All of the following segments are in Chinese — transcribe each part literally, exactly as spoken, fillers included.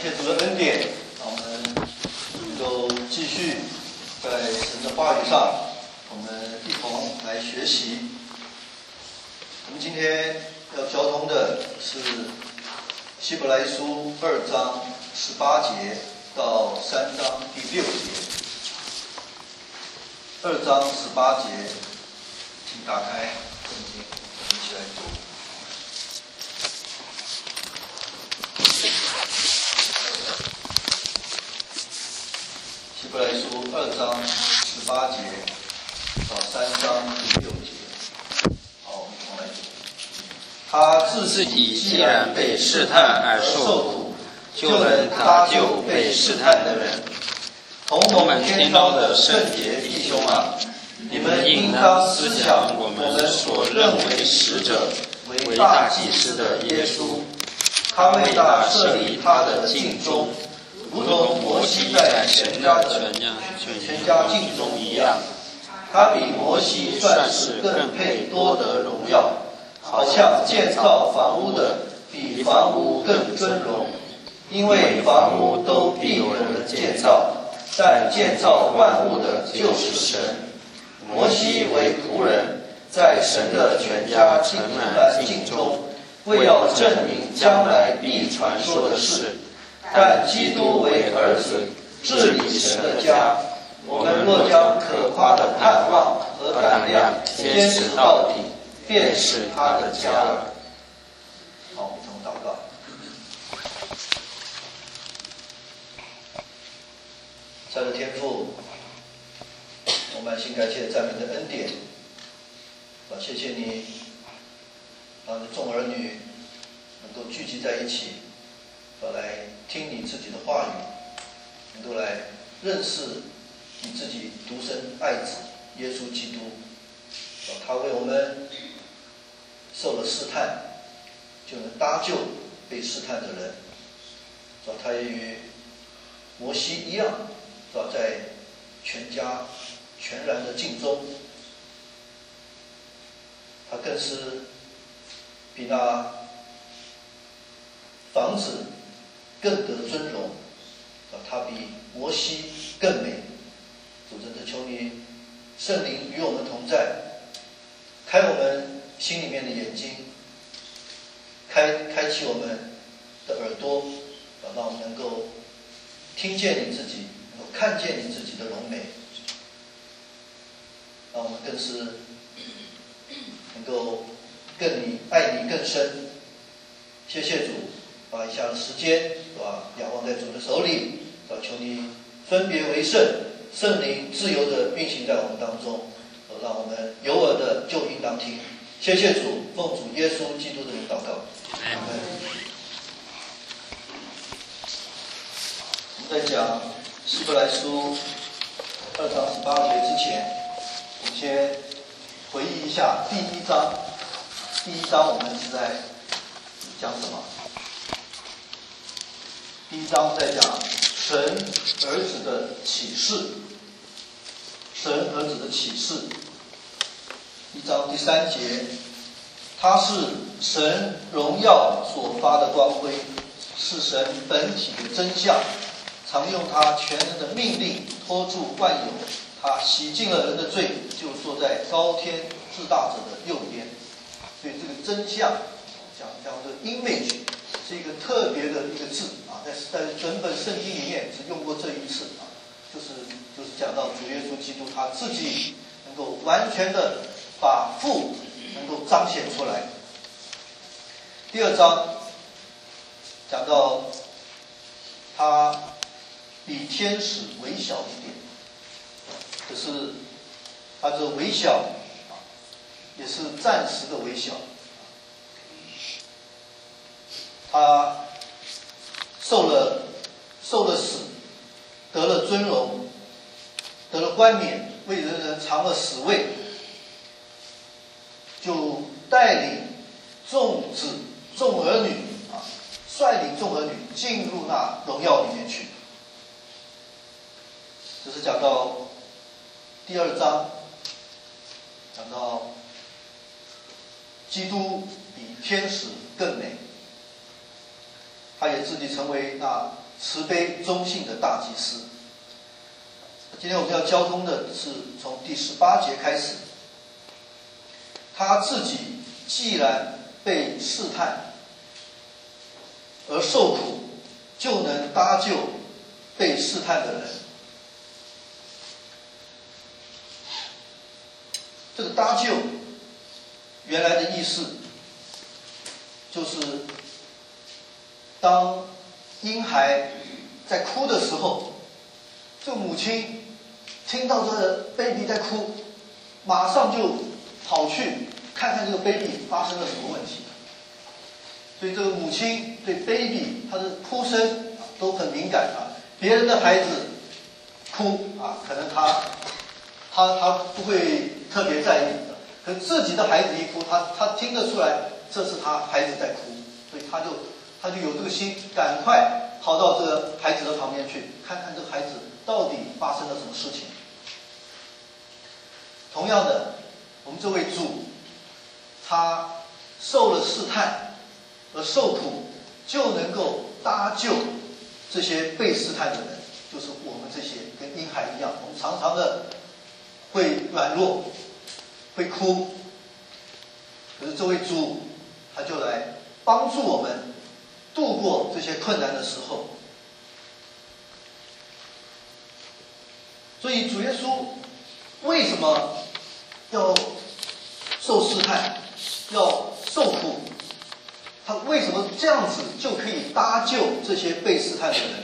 谢主的恩典，让我们能够继续在神的话语上，我们一同来学习。我们今天要交通的是希伯来书二章十八节到三章第六节。二章十八节，请打开圣经，我们一起来读。希伯来书二章十八节到三章第六节。好，我们一同来读。他自己既然被试探而受苦，就能搭救被试探的人。 同蒙天召的圣洁弟兄啊，你们应当思想我们所认为使者为大祭司的耶稣，他为大设立他的敬宗，如同摩西在全家的全家敬宗一样。他比摩西算是更配多得荣耀，好像建造房屋的比房屋更尊荣，因为房屋都必有人建造，但建造万物的就是神。摩西为仆人，在神的全家敬然敬忠，为要证明将来必传说的事。但基督为儿子，治理神的家。我们若将可夸的盼望和胆量坚持到底，便是他的家了。好，我们从祷告。在的天父，我满心感谢赞美的恩典，啊，谢谢你，让众儿女能够聚集在一起，啊，来听你自己的话语，能够来认识你自己独生爱子耶稣基督，啊，他为我们受了试探，就能搭救被试探的人，啊，他也与摩西一样。在全家全然的敬忠，他更是比那房子更得尊荣，他比摩西更美。主真的求你圣灵与我们同在，开我们心里面的眼睛，开开启我们的耳朵，让我们能够听见你自己，看见你自己的荣美，让我们更是能够更你爱你更深。谢谢主，把以下的时间把仰望在主的手里，求你分别为圣，圣灵自由的运行在我们当中，让我们有耳的就应当听。谢谢主，奉主耶稣基督的名祷告。阿们。我们在讲希伯来书二章十八节之前，我们先回忆一下第一章。第一章我们是在讲什么？第一章在讲神儿子的启示，神儿子的启示。一章第三节，他是神荣耀所发的光辉，是神本体的真相。常用他全能的命令托住万有，他洗净了人的罪，就坐在高天至大者的右边。所以这个真相讲讲的 image 是一个特别的一个字啊，在在整本圣经里面只用过这一次啊，就是就是讲到主耶稣基督他自己能够完全的把父能够彰显出来。第二章讲到他比天使微小一点，可是他这微小也是暂时的微小，他受了受了死，得了尊荣，得了冠冕，为人人尝了死味，就带领众子众儿女啊，率领众儿女进入那荣耀里面去。这是讲到第二章，讲到基督比天使更美，他也自己成为那慈悲忠信的大祭司。今天我们要交通的是从第十八节开始，他自己既然被试探而受苦，就能搭救被试探的人。这个搭救原来的意思就是当婴孩在哭的时候，这个母亲听到这个 baby 在哭，马上就跑去看看这个 baby 发生了什么问题。所以这个母亲对 baby 他的哭声都很敏感啊，别人的孩子哭啊，可能他他他不会特别在意的，可自己的孩子一哭，他他听得出来这是他孩子在哭，所以他就他就有这个心，赶快跑到这个孩子的旁边去，看看这个孩子到底发生了什么事情。同样的，我们这位主，他受了试探而受苦，就能够搭救这些被试探的人，就是我们这些跟婴孩一样，我们常常的会软弱，会哭，可是这位主他就来帮助我们度过这些困难的时候。所以主耶稣为什么要受试探，要受苦？他为什么这样子就可以搭救这些被试探的人？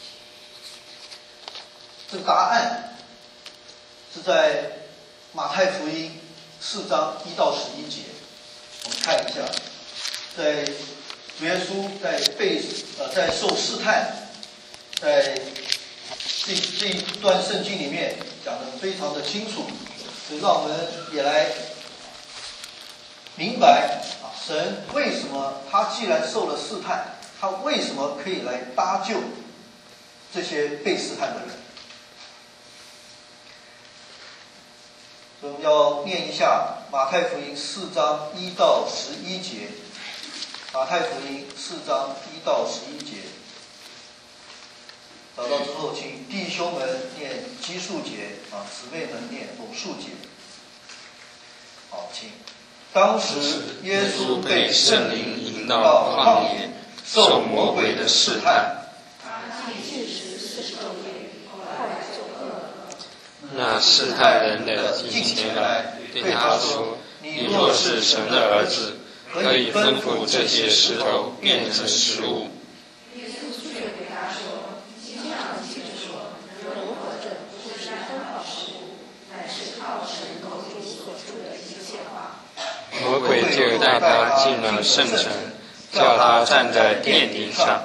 这个答案是在马太福音四章一到十一节。我们看一下，在主耶稣在被呃在受试探，在这这一段圣经里面讲得非常的清楚，所以让我们也来明白啊，神为什么他既然受了试探，他为什么可以来搭救这些被试探的人？所以我们要念一下马太福音四章一到十一节。马太福音四章一到十一节，找到之后，请弟兄们念奇数节啊，姊妹们念偶数节。好，请。当时耶稣被圣灵引到旷野，受魔鬼的试探。 那试探人的近前来，对他说：“你若是神的儿子，可以吩咐这些石头变成食物。” 耶稣却对他说：“经上记着说，人活着不是单靠食物，乃是靠神口中所出的一切话。” 魔鬼就带他进了圣城，叫他站在殿顶上。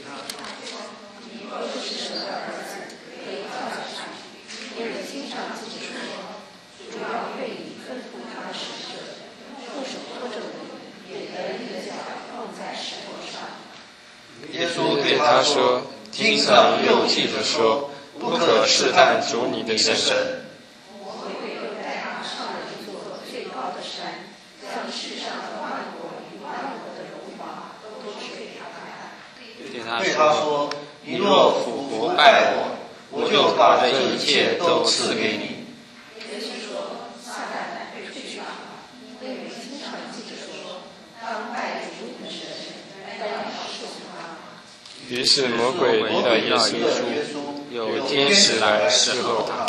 耶稣对他说：“经上又记着说，不可试探主你的神。” 魔鬼又带他上了一座最高的山，将世上的万国与万国的荣华都指给他看。 对他说：“你若俯伏拜我，我就把这一切都赐给你。” 耶稣说：“撒旦乃被退去吧，因为经上记着说，当拜主你的神，当要侍奉他。” 于是魔鬼离了耶稣说：“有天使来侍候他。”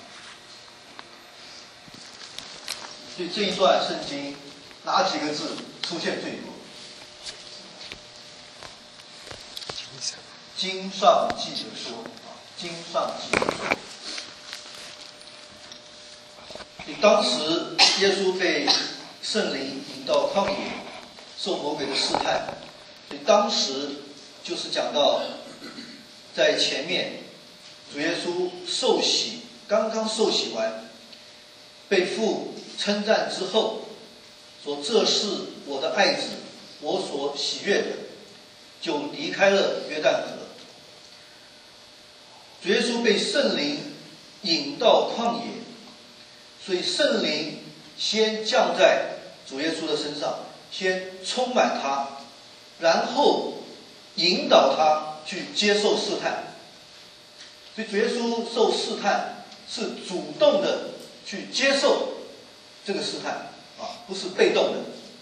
所以这一段圣经哪几个字出现最多？经上记着说啊，经上记着说。所以当时耶稣被圣灵引到旷野，受魔鬼的试探。所以当时就是讲到，在前面主耶稣受洗，刚刚受洗完，被父称赞之后，说这是我的爱子，我所喜悦的，就离开了约旦河。主耶稣被圣灵引到旷野，所以圣灵先降在主耶稣的身上，先充满他，然后引导他去接受试探。所以主耶稣受试探是主动的去接受这个试探啊，不是被动的。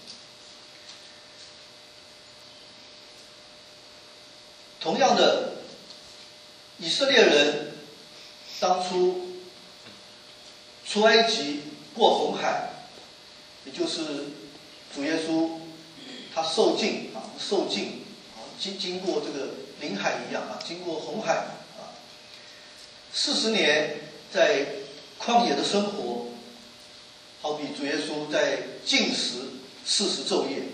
同样的，以色列人当初出埃及过红海，也就是主耶稣他受尽啊，受尽啊，经经过这个领海一样啊，经过红海啊，四十年在旷野的生活，好比主耶稣在禁食四十昼夜。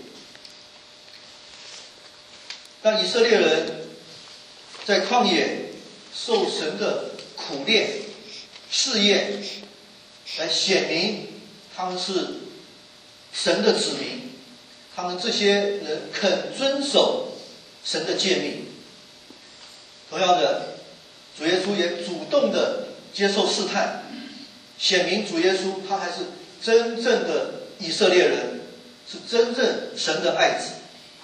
当以色列人在旷野受神的苦练试验，来显明他们是神的子民，他们这些人肯遵守神的诫命。同样的，主耶稣也主动的接受试探，显明主耶稣他还是真正的以色列人，是真正神的爱子。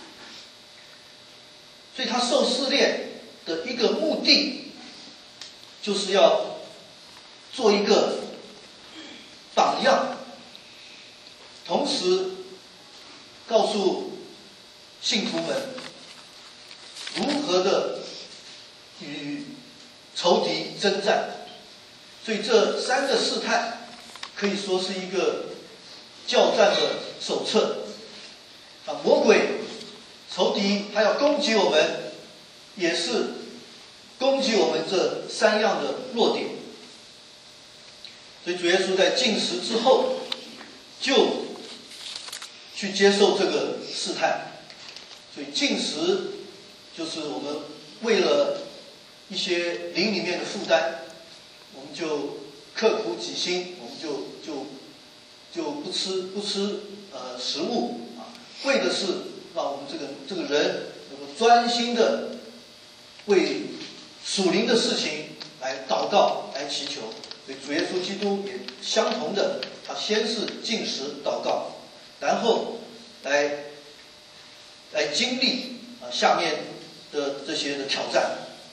所以他受试炼的一个目的，就是要做一个榜样，同时告诉信徒们如何的与仇敌征战。所以这三个试探可以说是一个教战的手册啊，魔鬼仇敌他要攻击我们，也是攻击我们这三样的弱点。所以主耶稣在禁食之后，就去接受这个试探。所以禁食就是我们为了一些灵里面的负担，我们就刻苦己心，我们就就就不吃不吃呃食物啊，为的是让我们这个这个人能够专心的为属灵的事情来祷告来祈求。所以主耶稣基督也相同的，他先是禁食祷告，然后来来经历啊下面的这些的挑战。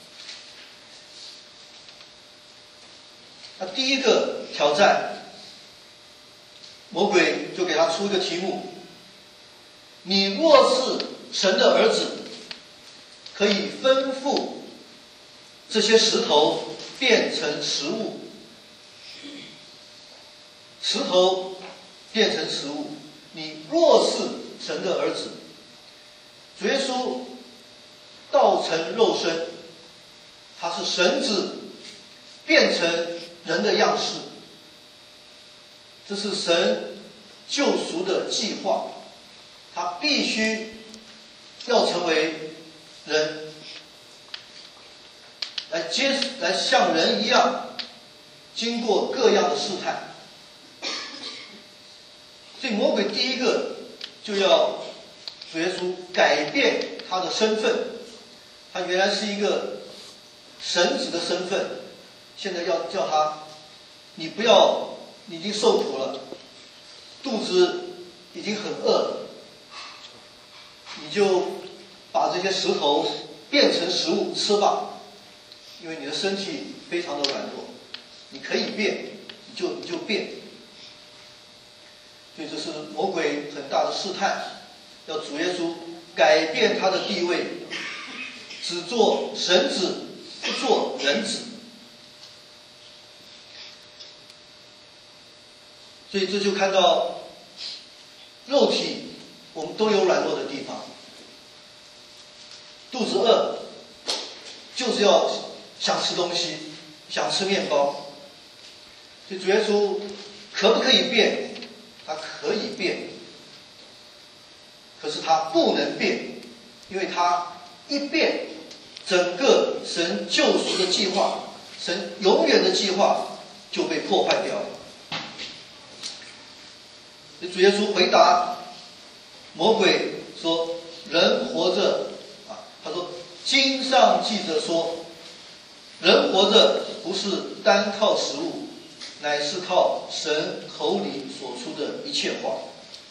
那第一个挑战，魔鬼就给他出一个题目：你若是神的儿子，可以吩咐这些石头变成食物。石头变成食物，你若是神的儿子。主耶稣道成肉身，他是神子变成人的样式，这是神救赎的计划，他必须要成为人，来接来像人一样经过各样的试探。所以魔鬼第一个就要主耶稣改变他的身份，他原来是一个神子的身份，现在要叫他，你不要，你已经受苦了，肚子已经很饿了，你就把这些石头变成食物吃吧，因为你的身体非常的软弱，你可以变，你就你就变。所以这是魔鬼很大的试探，要主耶稣改变他的地位，只做神子，不做人子。所以这就看到肉体我们都有软弱的地方，肚子饿就是要想吃东西，想吃面包。所以主耶稣可不可以变？他可以变，可是他不能变，因为他一变，整个神救赎的计划，神永远的计划就被破坏掉了。主耶稣回答魔鬼说：“人活着啊，他说经上记着说，人活着不是单靠食物，乃是靠神口里所出的一切话。”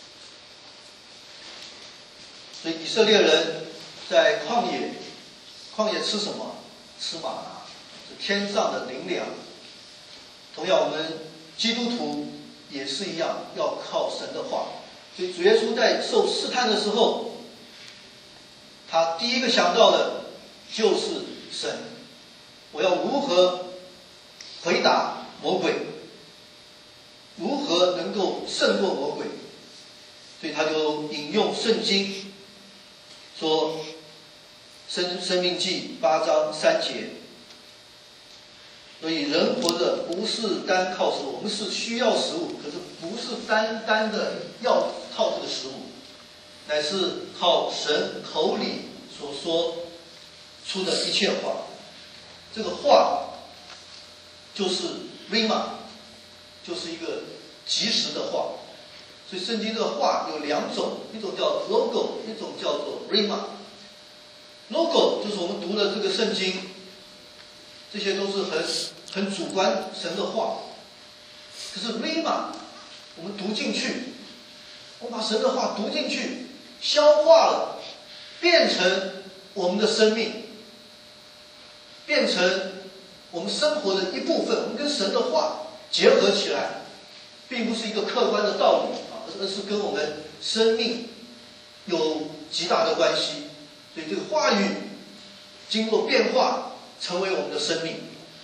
所以以色列人在旷野旷野吃什么？吃玛拿，是天上的灵粮。同样，我们基督徒也是一样，要靠神的话。所以主耶稣在受试探的时候，他第一个想到的就是神。我要如何回答魔鬼？如何能够胜过魔鬼？所以他就引用圣经说，生生命记八章三节。所以人活着不是单靠食物，我们是需要食物，可是不是单单的要靠这个食物，乃是靠神口里所说出的一切话。这个话就是 rhema， 就是一个即时的话。所以圣经这个话有两种，一种叫 logo， 一种叫做 rhema。logo 就是我们读的这个圣经，这些都是很很主观神的话。可是 rhema 我们读进去，我们把神的话读进去，消化了，变成我们的生命，变成我们生活的一部分。我们跟神的话结合起来，并不是一个客观的道理啊，而是跟我们生命有极大的关系。所以这个话语经过变化，成为我们的生命。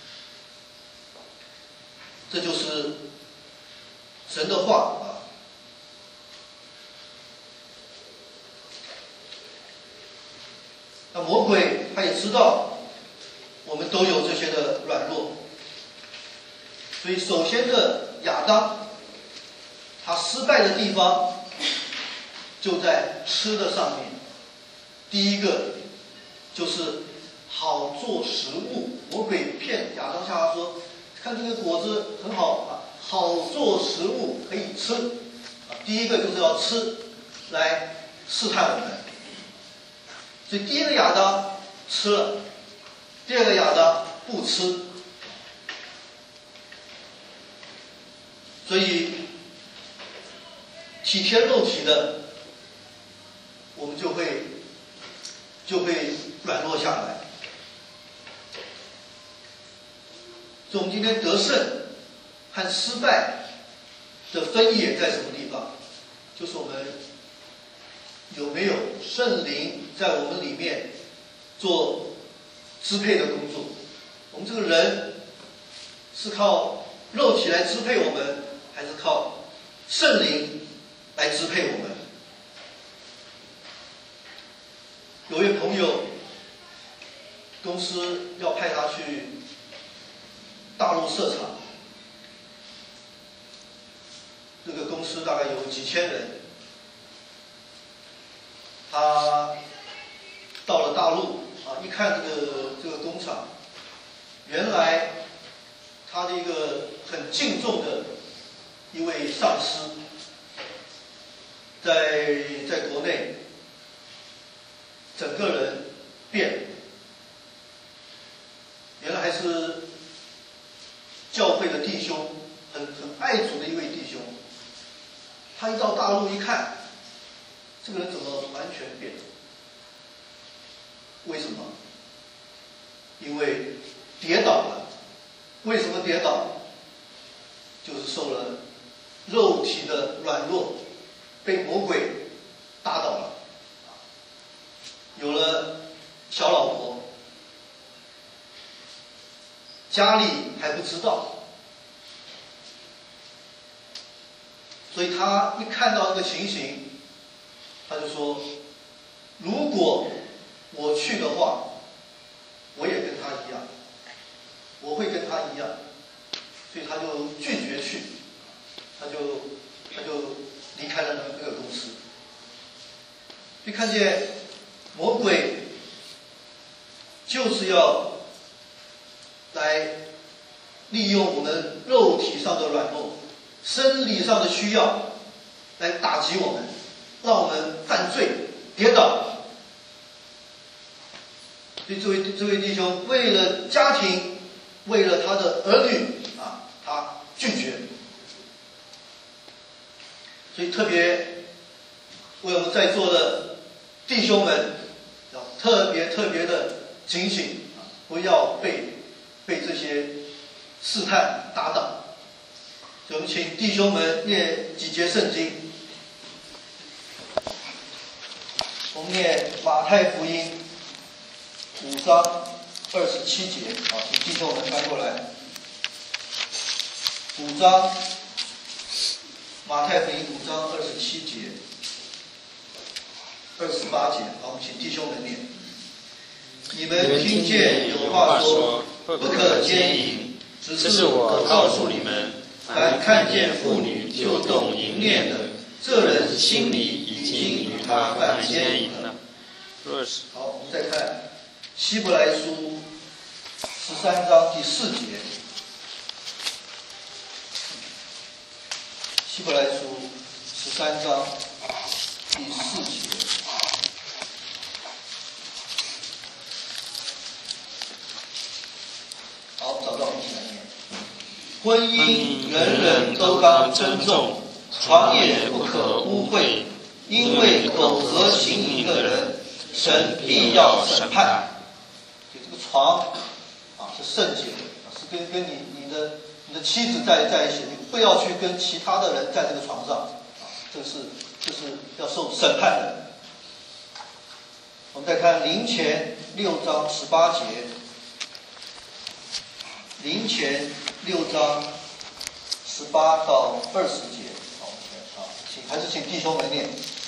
这就是神的话啊。那魔鬼他也知道我们都有这些的软弱，所以首先的亚当，他失败的地方就在吃的上面。第一个就是好做食物，魔鬼骗亚当夏娃说，看这个果子很好啊，好做食物可以吃啊。第一个就是要吃来试探我们。所以第一个亚当吃了，第二个亚当不吃。所以体贴肉体的，我们就会就会软弱下来。所以我们今天得胜和失败的分野在什么地方？就是我们有没有圣灵在我们里面做支配的工作。我们这个人是靠肉体来支配我们，还是靠圣灵来支配我们？有位朋友，公司要派他去大陆设厂，这个公司大概有几千人。他到了大陆啊，一看这个这个工厂，原来他的一个很敬重的一位上司，在在国内整个人变了，原来还是教会的弟兄，很很爱主的一位弟兄。他一到大陆一看，这个人怎么完全变了？为什么？因为跌倒了。为什么跌倒？就是受了肉体的软弱，被魔鬼打倒了。有了小老婆，家里还不知道，所以他一看到这个情形，他就说，如果我去的话，我也跟他一样，我会跟他一样，所以他就拒绝去，他就他就离开了那个公司。就看见魔鬼就是要来利用我们肉体上的软弱、生理上的需要，来打击我们，让我们犯罪、跌倒。所以这位这位弟兄为了家庭，为了他的儿女啊，他拒绝。所以特别为我们在座的弟兄们，要特别特别的警醒，不要被被这些试探打倒。我们请弟兄们念几节圣经。我们念马太福音五章二十七节，好，请弟兄们翻过来。五章，马太福音五章二十七节、二十八节，好，请弟兄们念。你们听见有话说，不可奸淫，只是我告诉你们，凡看见妇女就动淫念的，这人心里已经与她犯奸淫了。好，我们再看希伯来书十三章第四节。希伯来书十三章第四节。好，找到我们一起来念。婚姻人人都当珍重，床也不可污秽，因为苟合行淫的人，神必要审判。就这个床啊是圣洁的，是跟跟你你的你的妻子在在一起，你不要去跟其他的人在这个床上，啊，这是这是要受审判的。我们再看林前六章十八节。林前六章十八到二十节，好，好，请还是请弟兄们念。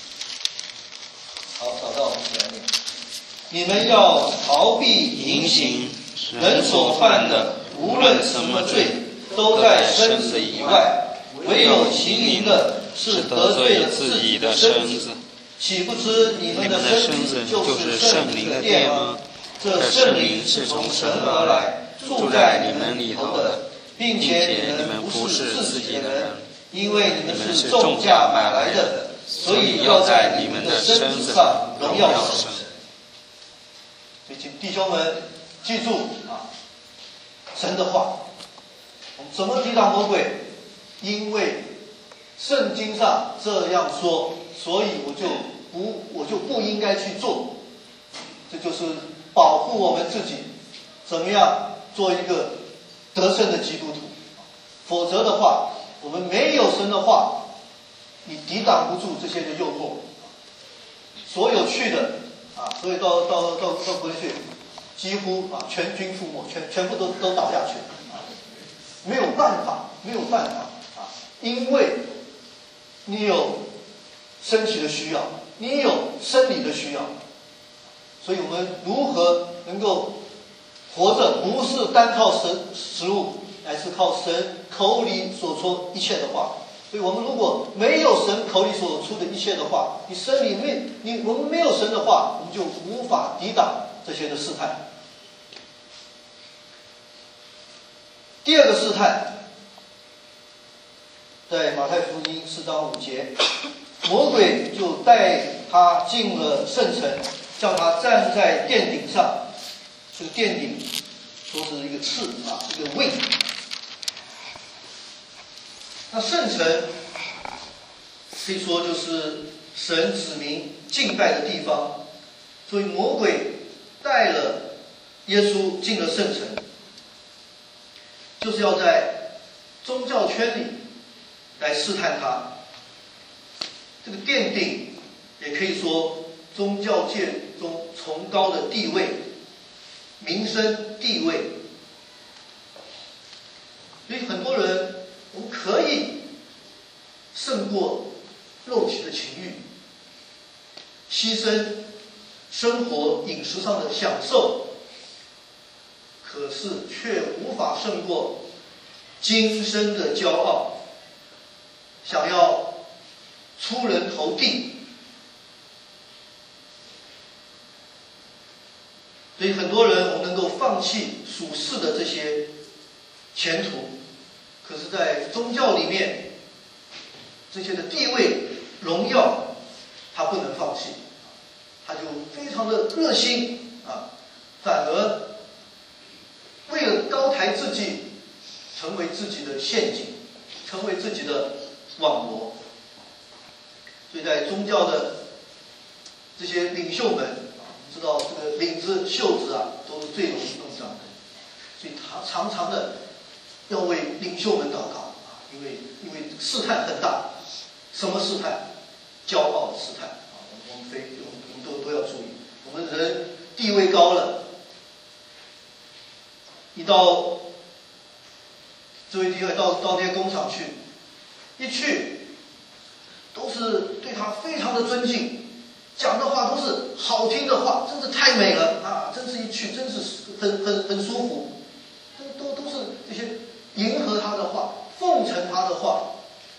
好，找到我们一起来念。你们要逃避淫行，人所犯的无论什么罪，都在身子以外，唯有行淫的是得罪了自己的身子。岂不知你们的身子就是圣灵的殿吗？这圣灵是从神而来，住在你们里头的，并且你们不是自己的人，因为你们是重价买来的，所以要在你们的身子上荣耀神。所以请弟兄们记住啊，神的话，我们怎么抵挡魔鬼？因为圣经上这样说，所以我就不我就不应该去做。这就是保护我们自己，怎么样做一个得胜的基督徒。否则的话，我们没有神的话，你抵挡不住这些的诱惑。所有去的啊，所以到到到到国内去，几乎啊全军覆没，全全部都都倒下去啊，没有办法，没有办法啊，因为你有身体的需要，你有生理的需要，所以我们如何能够活着，不是单靠神食物，乃是靠神口里所说一切的话。所以我们如果没有神口里所出的一切的话，你身里面你我们没有神的话，我们就无法抵挡这些的试探。第二个试探，在马太福音四章五节，魔鬼就带他进了圣城，叫他站在殿顶上。这个殿顶说是一个翅啊，一个 wing。那圣城可以说就是神子民敬拜的地方，所以魔鬼带了耶稣进了圣城，就是要在宗教圈里来试探他。这个殿顶也可以说宗教界中崇高的地位、名声地位，所以很多人我们可以胜过肉体的情欲，牺牲生活饮食上的享受，可是却无法胜过今生的骄傲，想要出人头地。所以很多人我们能够放弃属世的这些前途，可是在宗教里面这些的地位荣耀他不能放弃，他就非常的热心啊，反而为了高抬自己，成为自己的陷阱，成为自己的网罗。所以在宗教的这些领袖们， 知道这个领子、袖子啊，都是最容易弄脏的，所以他常常的要为领袖们祷告啊，因为因为试探很大，什么试探？骄傲的试探啊，我们非我们都都要注意，我们人地位高了，一到这位弟兄到到那些工厂去，一去都是对他非常的尊敬，讲的话都是好听的话，真是太美了啊！真是一去真是很很很舒服，都都都是这些迎合他的话，奉承他的话，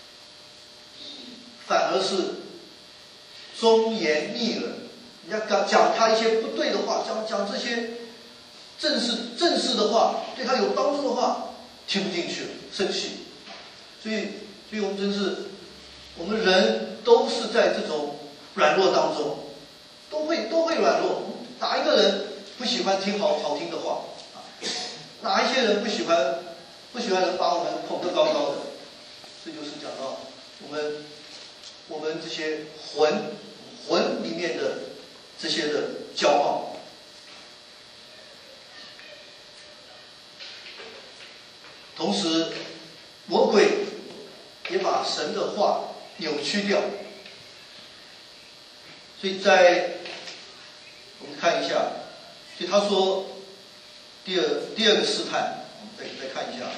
反而是忠言逆耳。人家讲讲他一些不对的话，讲讲这些正式正式的话，对他有帮助的话，听不进去了，生气。所以，所以我们真是，我们人都是在这种软弱当中，都会都会软弱。哪一个人不喜欢听好好听的话啊？哪一些人不喜欢不喜欢人把我们捧得高高的？这就是讲到我们我们这些魂魂里面的这些的骄傲。同时，魔鬼也把神的话扭曲掉。所以在我们看一下，所以他说第二第二个试探，我们再再看一下。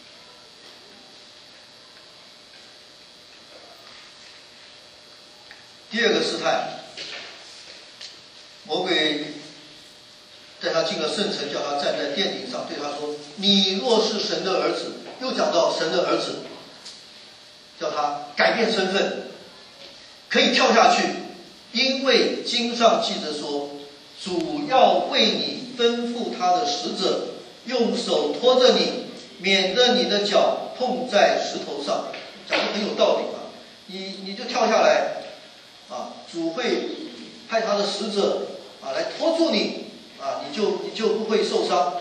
第二个试探，魔鬼带他进了圣城，叫他站在殿顶上，对他说：“你若是神的儿子。”又讲到神的儿子，叫他改变身份，可以跳下去，因为经上记着说，主要为你吩咐他的使者，用手托着你，免得你的脚碰在石头上。讲得很有道理啊！你你就跳下来啊，主会派他的使者啊来托住你啊，你就你就不会受伤。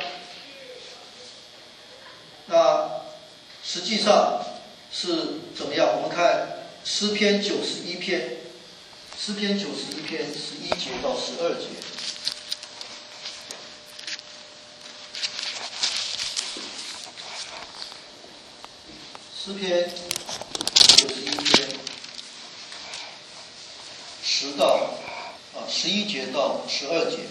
那实际上是怎么样？我们看诗篇九十一篇，诗篇九十一篇十一节到十二节。诗篇九十一篇十到啊十一节到十二节，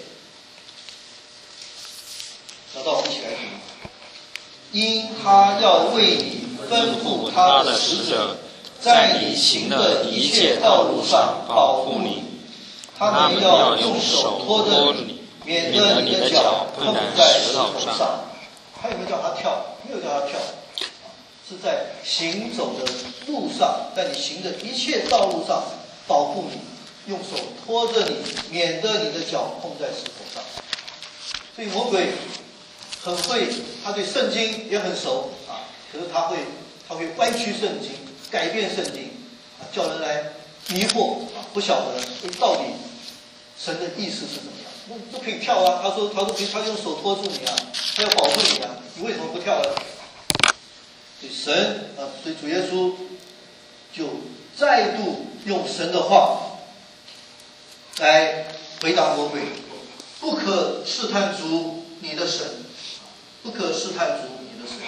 找到我们一起来读。因他要为你吩咐他的使者，在你行的一切道路上保护你。他们要用手托着你，免得你的脚碰在石头上。他有没有叫他跳？没有叫他跳，是在行走的路上，在你行的一切道路上保护你，用手托着你，免得你的脚碰在石头上。所以魔鬼很会，他对圣经也很熟啊，可是他会他会歪曲圣经，改变圣经啊，叫人来迷惑啊，不晓得到底神的意思是怎么样。那都可以跳啊，他说他说他用手托住你啊，他要保护你啊，你为什么不跳呢？所以神啊，所以主耶稣就再度用神的话来回答魔鬼，不可试探主你的神。不可试探主你的神。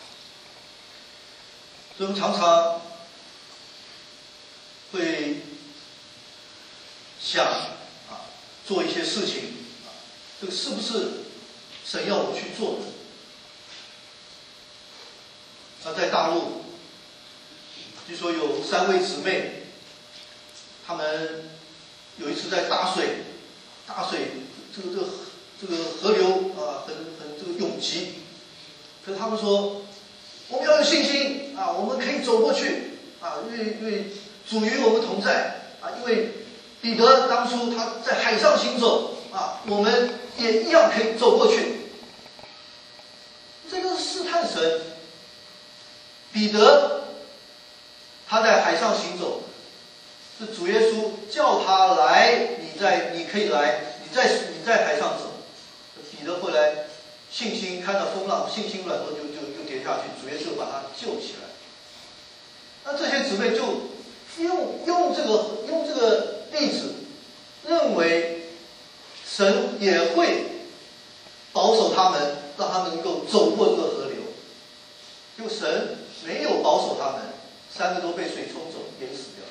所以我们常常会想啊，做一些事情啊，这个是不是神要我去做的？那在大陆，据说有三位姊妹，她们有一次在打水，打水，这个这个这个河流啊，很很这个涌急，可是他们说，我们要有信心啊，我们可以走过去啊，因为因为主与我们同在啊，因为彼得当初他在海上行走啊，我们也一样可以走过去。这个是试探神。彼得他在海上行走，是主耶稣叫他来，你在你可以来，你在你在海上走。彼得后来信心看到风浪，信心软弱就就就跌下去，主耶稣把他救起来。那这些姊妹就用用这个用这个例子，认为神也会保守他们，让他们能够走过这个河流。就神没有保守他们，三个都被水冲走，淹死掉。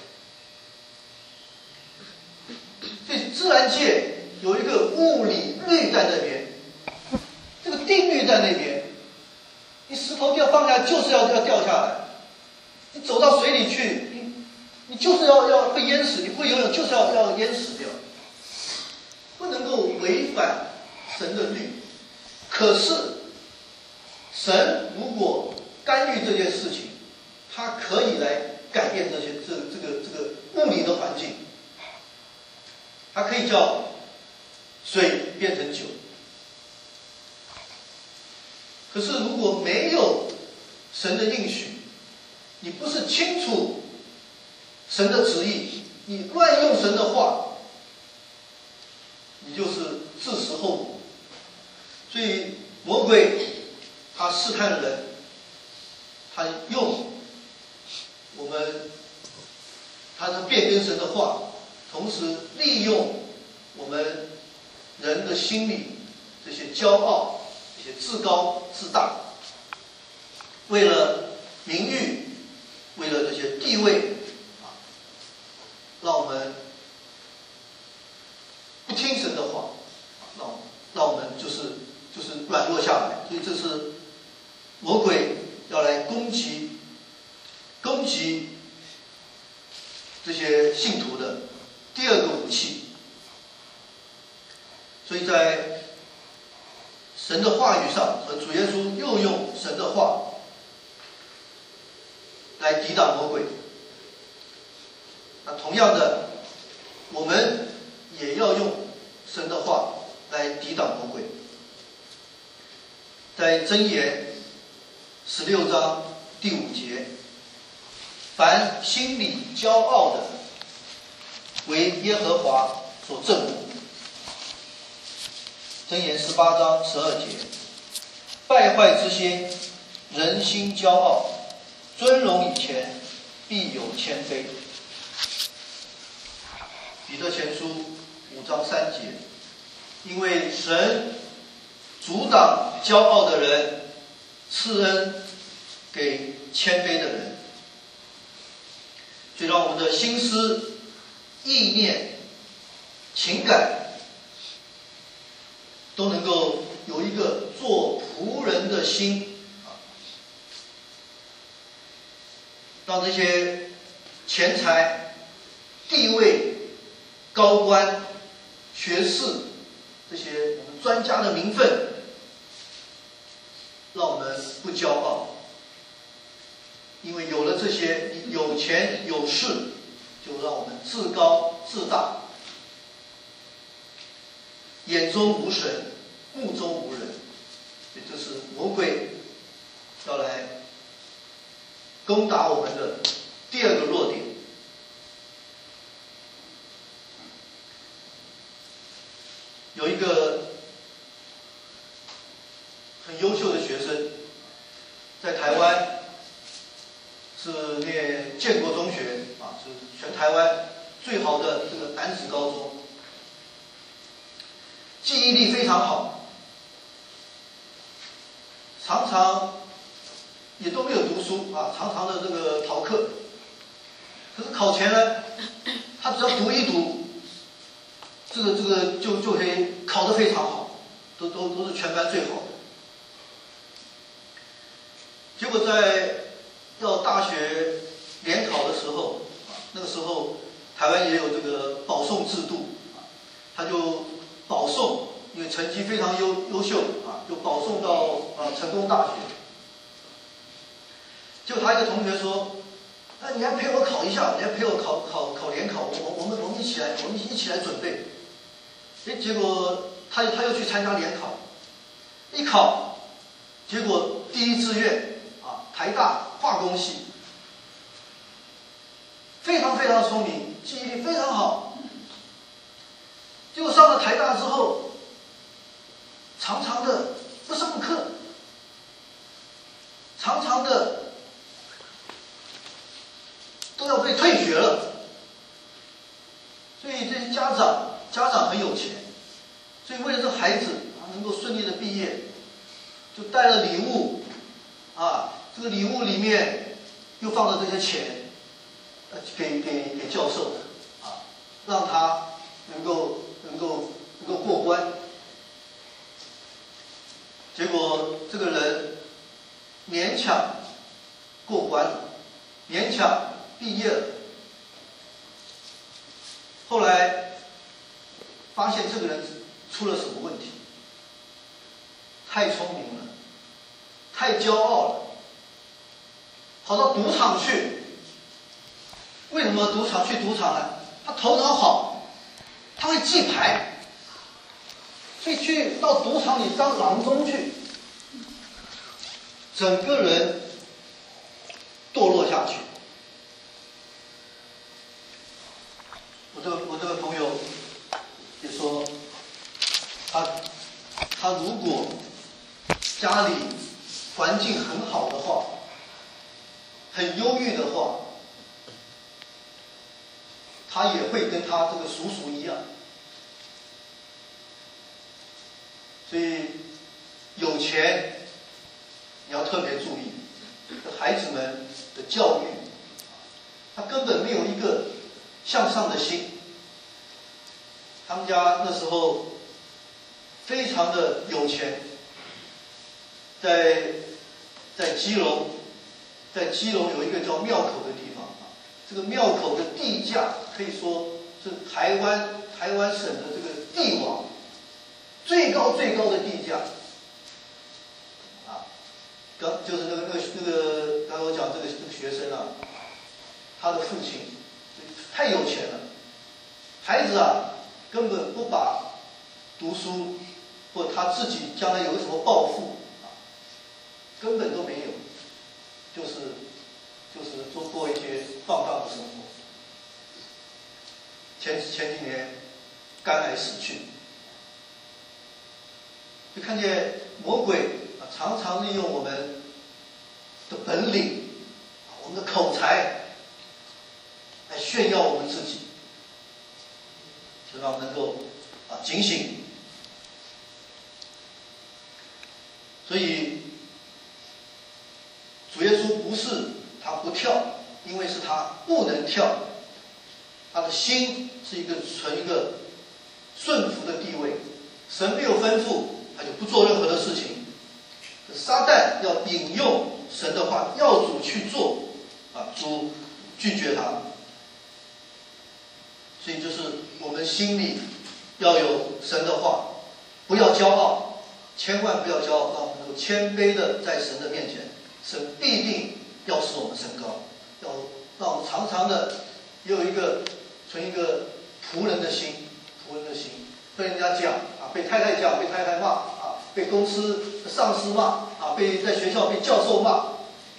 所以自然界有一个物理律在那边，这个定律在那边。你石头掉放下来就是要要掉下来，你走到水里去，你你就是要要被淹死，你不会游泳就是要要淹死掉，不能够违反神的律。可是神如果干预这件事情，他可以来改变这些这这个这个物理的环境，他可以叫水变成酒。可是如果没有神的应许，你不是清楚神的旨意，你乱用神的话，你就是自食后果。所以魔鬼他试探人，他用我们他的变更神的话，同时利用我们人的心理这些骄傲、这些自高自大，为了名誉，为了这些地位啊，让我们不听神的话，让让我们就是就是软弱下来。所以这是魔鬼要来攻击攻击这些信徒的第二个武器。所以在神的话语上，和主耶稣又用神的话来抵挡魔鬼。那同样的，我们也要用神的话来抵挡魔鬼。在箴言十六章第五节，凡心里骄傲的，为耶和华所憎恶。箴言十八章十二节，败坏之先，人心骄傲，尊荣以前，必有谦卑。彼得前书五章三节，因为神阻挡骄傲的人，赐恩给谦卑的人。所以让我们的心思、意念、情感都能够有一个做仆人的心，让这些钱财、地位、高官、学士这些我们专家的名分，让我们不骄傲。因为有了这些，有钱有势，就让我们自高自大，眼中无神，目中无人。所以这是魔鬼要来攻打我们的第二个弱点。有一个很优秀的学生，在台湾是念建国中学啊，是全台湾最好的这个男子高中，记忆力非常好，常常也都没有读书啊，常常的这个逃课。可是考前呢，他只要读一读，这个这个就就可以考得非常好，都都都是全班最好的。结果在要大学联考的时候，那个时候台湾也有这个保送制度，他就保送，因为成绩非常优优秀啊，就保送到啊成功大学。结果他一个同学说：“那你还陪我考一下，你还陪我考考考联考，我我们我们一起来，我们一起来准备。”哎，结果他他又去参加联考，一考，结果第一志愿啊台大化工系，非常非常聪明，记忆力非常好。结果上了台大之后，常常的不上课，常常的都要被退学了。所以这些家长家长很有钱， 孩子啊能够顺利的毕业，就带了礼物，啊，这个礼物里面又放了这些钱，呃，给给给教授，啊，让他能够能够能够过关。结果这个人勉强过关了，勉强毕业了。后来发现这个人出了什么问题？太聪明了，太骄傲了，跑到赌场去。为什么赌场去赌场呢？他头脑好，他会记牌，所以去到赌场里当郎中去，整个人堕落下去。我这个我这个朋友也说，他他如果家里环境很好的话，很优裕的话，他也会跟他这个叔叔一样。所以有钱你要特别注意，孩子们的教育，他根本没有一个向上的心。他们家那时候非常的有钱，在在基隆，在基隆有一个叫庙口的地方啊，这个庙口的地价可以说是台湾台湾省的这个地王，最高最高的地价啊，刚就是那个那个那个刚才我讲这个这个学生啊，他的父亲太有钱了，孩子啊根本不把读书或他自己将来有什么抱负啊，根本都没有，就是就是做过一些放荡的生活。前前几年肝癌死去，就看见魔鬼啊常常利用我们的本领，我们的口才来炫耀我们自己，就让我们能够啊警醒。所以主耶稣不是他不跳，因为是他不能跳，他的心是一个存一个顺服的地位，神没有吩咐他就不做任何的事情。撒旦要引用神的话，要主去做啊，主拒绝他。所以就是我们心里要有神的话，不要骄傲，千万不要骄傲，让我们能够谦卑的在神的面前，神必定要使我们升高，要让我们常常的有一个存一个仆人的心，仆人的心，被人家讲啊，被太太讲，被太太骂啊，被公司的上司骂啊，被在学校被教授骂，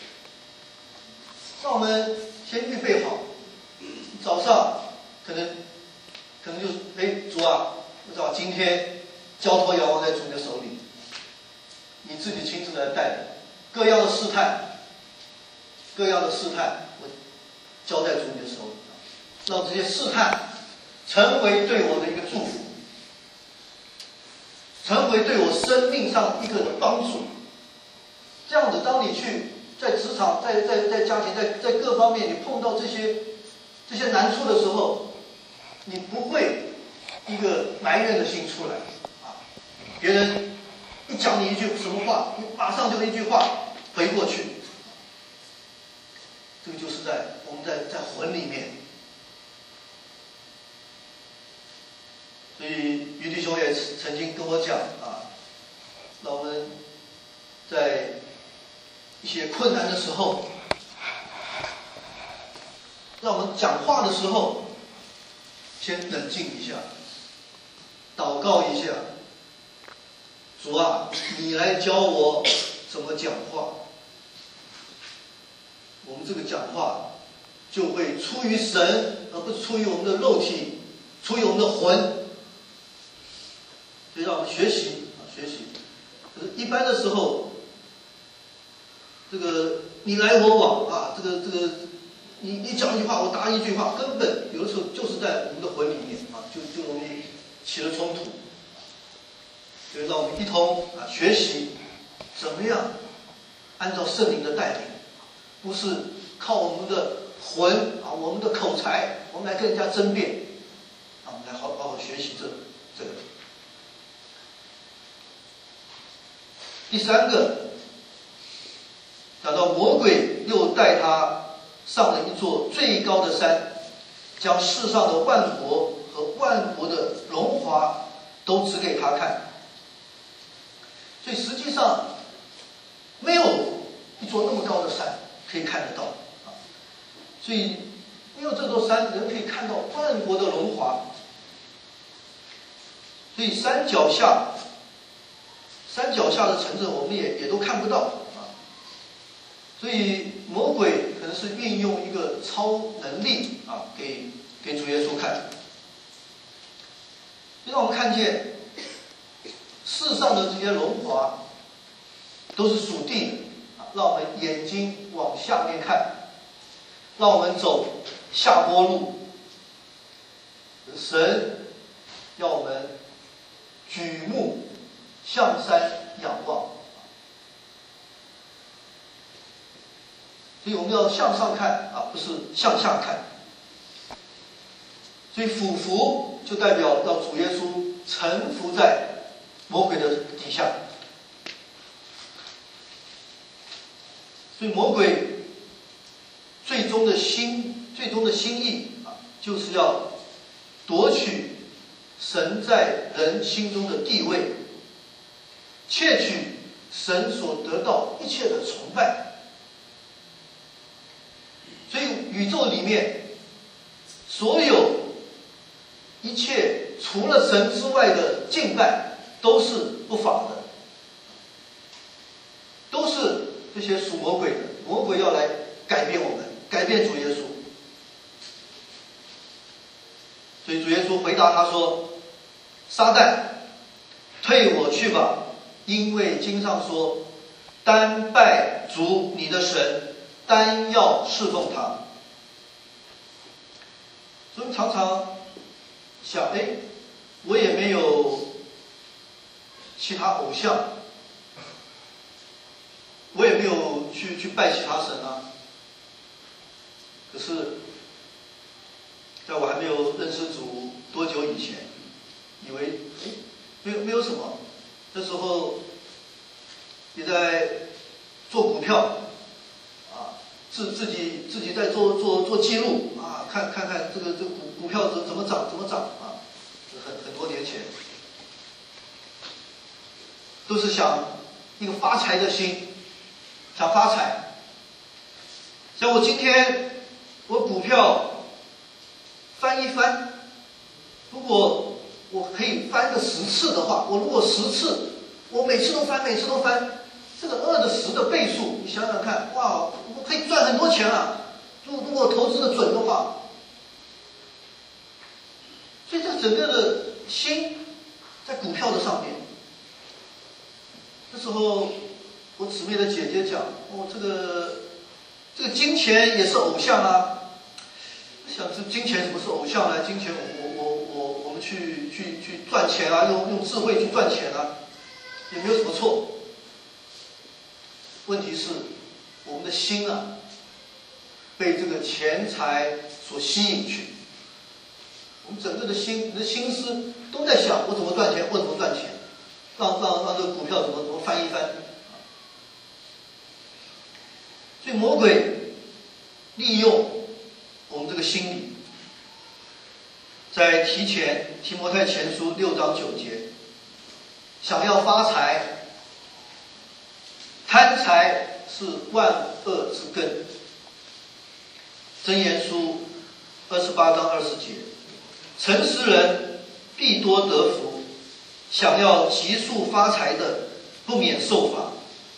让我们先预备好，早上可能可能就是哎主啊，我知道今天交托仰望在主你的手里，你自己亲自来带领，各样的试探，各样的试探，我交在主你的手里，让这些试探成为对我的一个祝福，成为对我生命上一个的帮助。这样子，当你去在职场、在在在家庭、在在各方面，你碰到这些这些难处的时候，你不会一个埋怨的心出来啊！别人一讲你一句什么话，你马上就一句话回过去。这个就是在我们在在魂里面。所以于弟兄也曾经跟我讲啊，让我们在一些困难的时候，让我们讲话的时候先冷静一下，祷告一下，主啊，你来教我怎么讲话。我们这个讲话就会出于神，而不是出于我们的肉体，出于我们的魂。所以让我们学习啊，学习。可是，一般的时候，这个你来我往啊，这个这个，你你讲一句话，我答一句话，根本有的时候就是在我们的魂里面啊，就就容易起了冲突。 所以让我们一同啊学习怎么样按照圣灵的带领，不是靠我们的魂啊，我们的口才，我们来跟人家争辩，啊，我们来好好好学习这这个。第三个，讲到魔鬼又带他上了一座最高的山，将世上的万国和万国的荣华都指给他看。所以实际上没有一座那么高的山可以看得到啊，所以没有这座山，人可以看到万国的荣华。所以山脚下，山脚下的城镇我们也也都看不到啊。所以魔鬼可能是运用一个超能力啊，给给主耶稣看，让我们看见世上的这些荣华都是属地的，让我们眼睛往下面看，让我们走下坡路。神要我们举目向山仰望，所以我们要向上看啊，不是向下看。所以俯伏就代表要主耶稣臣服在魔鬼的底下。所以魔鬼最终的心，最终的心意啊，就是要夺取神在人心中的地位，窃取神所得到一切的崇拜。所以宇宙里面所有一切除了神之外的敬拜都是不法的，都是这些属魔鬼的。魔鬼要来改变我们，改变主耶稣。所以主耶稣回答他说：撒旦，退我去吧，因为经上说，单拜主你的神，单要侍奉他。所以常常想，哎，我也没有其他偶像，我也没有去去拜其他神啊。可是，在我还没有认识主多久以前，以为哎，没有没有什么。那时候也在做股票，啊，自自己自己在做做做记录啊，看看看这个这个股股票怎怎么涨怎么涨啊，很很多年前，都是想一个发财的心，想发财。像我今天我股票翻一翻，如果我可以翻个十次的话，我如果十次，我每次都翻，每次都翻，这个二的十的倍数，你想想看，哇，我可以赚很多钱啊！如如果投资的准的话，所以这整个的心在股票的上面。那时候我姊妹的姐姐讲，哦，这个这个金钱也是偶像啊。想这金钱什么是偶像呢？金钱我我我我们去去去赚钱啊，用用智慧去赚钱啊，也没有什么错。问题是我们的心啊，被这个钱财所吸引去，我们整个的心，你的心思都在想我怎么赚钱，我怎么赚钱，让让让这个股票怎么怎么翻一翻。所以魔鬼利用我们这个心理，在提前提摩太前书六章九节，想要发财，贪财是万恶之根。箴言书二十八章二十节，诚实人必多得福，想要急速发财的，不免受罚。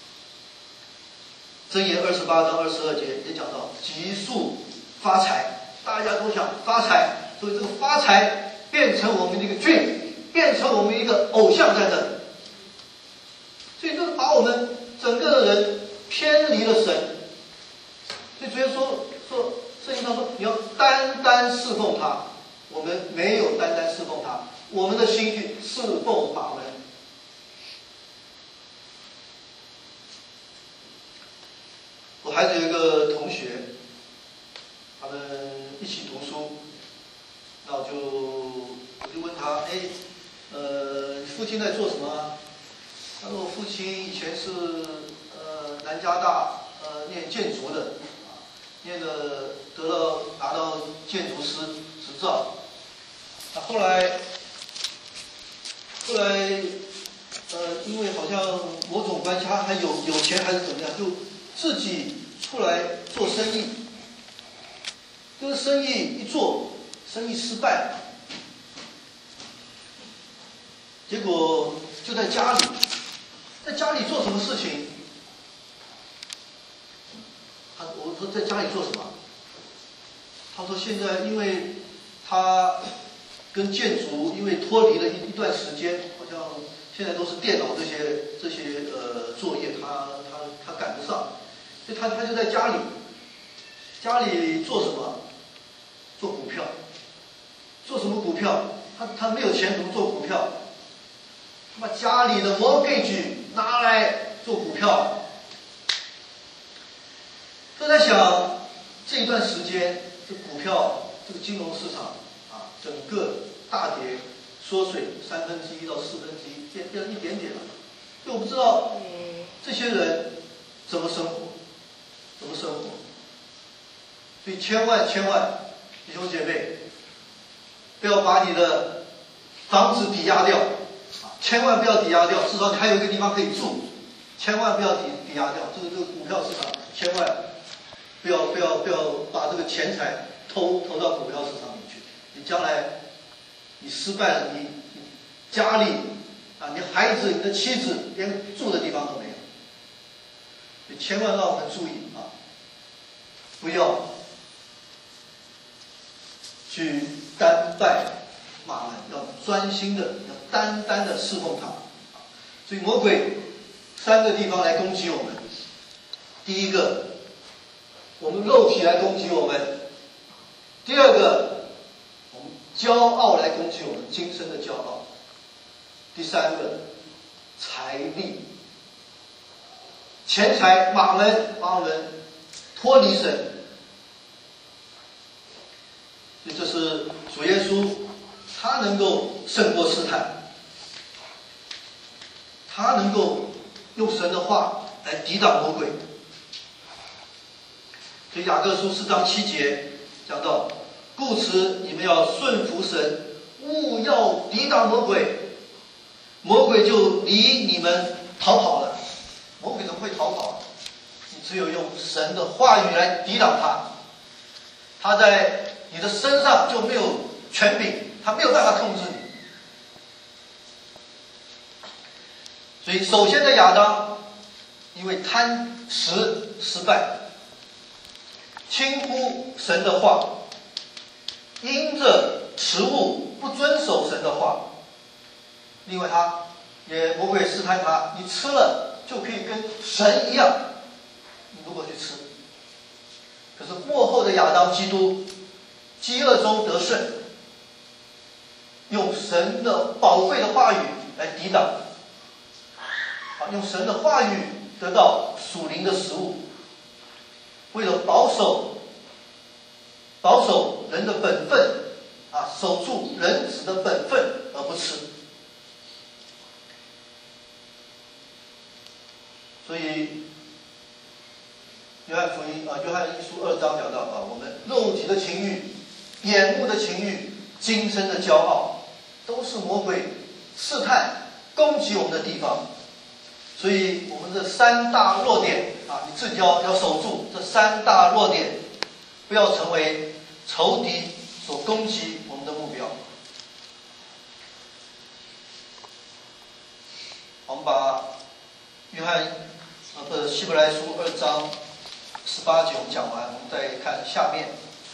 箴言二十八章二十二节也讲到急速发财，大家都想发财，所以这个发财变成我们的一个罪，变成我们一个偶像在这里，所以这把我们整个的人偏离了神。所以主耶稣说，圣经上说你要单单侍奉他，我们没有单单侍奉他，我们的心去侍奉法门。 孩子有一个同学，他们一起读书，那我就我就问他，哎，呃，你父亲在做什么啊？他说我父亲以前是呃南加大呃念建筑的，念的得到拿到建筑师执照，那后来后来呃因为好像某种关系，他还有有钱还是怎么样，就自己出来做生意。这个生意一做，生意失败了，结果就在家里，在家里做什么事情？他我说在家里做什么？他说现在因为他跟建筑因为脱离了一一段时间，好像现在都是电脑这些这些呃作业，他他他赶不上，所以他他就在家里，家里做什么？做股票。做什么股票？他他没有钱怎么做股票？他把家里的 mortgage 拿来做股票。就在想这一段时间，这股票这个金融市场啊，整个大跌缩水三分之一到四分之一，变变一点点了。就我不知道这些人怎么生活，怎么生活。所以千万千万弟兄姐妹，不要把你的房子抵押掉，啊，千万不要抵押掉，至少你还有一个地方可以住，千万不要抵抵押掉。这个这个股票市场，千万不要不要不要把这个钱财投投到股票市场里去。你将来你失败了，你你家里啊，你孩子、你的妻子连住的地方都没有。所以千万让我们注意啊，不要去单拜马门，要专心的，要单单的侍奉他。所以魔鬼三个地方来攻击我们。第一个，我们肉体来攻击我们；第二个，我们骄傲来攻击我们，今生的骄傲；第三个，财力、钱财、马门把我们脱离神。所以这是主耶稣，他能够胜过试探，他能够用神的话来抵挡魔鬼。所以雅各书四章七节讲到，故此你们要顺服神，勿要抵挡魔鬼，魔鬼就离你们逃跑了。魔鬼怎么会逃跑？你只有用神的话语来抵挡他，他在你的身上就没有权柄，他没有办法控制你。所以首先在亚当，因为贪食失败，轻忽神的话，因着食物不遵守神的话。另外他也魔鬼试探他，你吃了就可以跟神一样，你如果去吃。可是末后的亚当基督饥饿中得胜，用神的宝贵的话语来抵挡，用神的话语得到属灵的食物，为了保守保守人的本分啊，守住人子的本分而不吃。所以约翰福音啊，约翰一书二章讲到啊，我们肉体的情欲、眼目的情欲、今生的骄傲，都是魔鬼试探、攻击我们的地方。所以我们这三大弱点啊，你自己要要守住这三大弱点，不要成为仇敌所攻击我们的目标。我们把约翰啊不希伯来书二章十八节我们讲完，我们再看下面。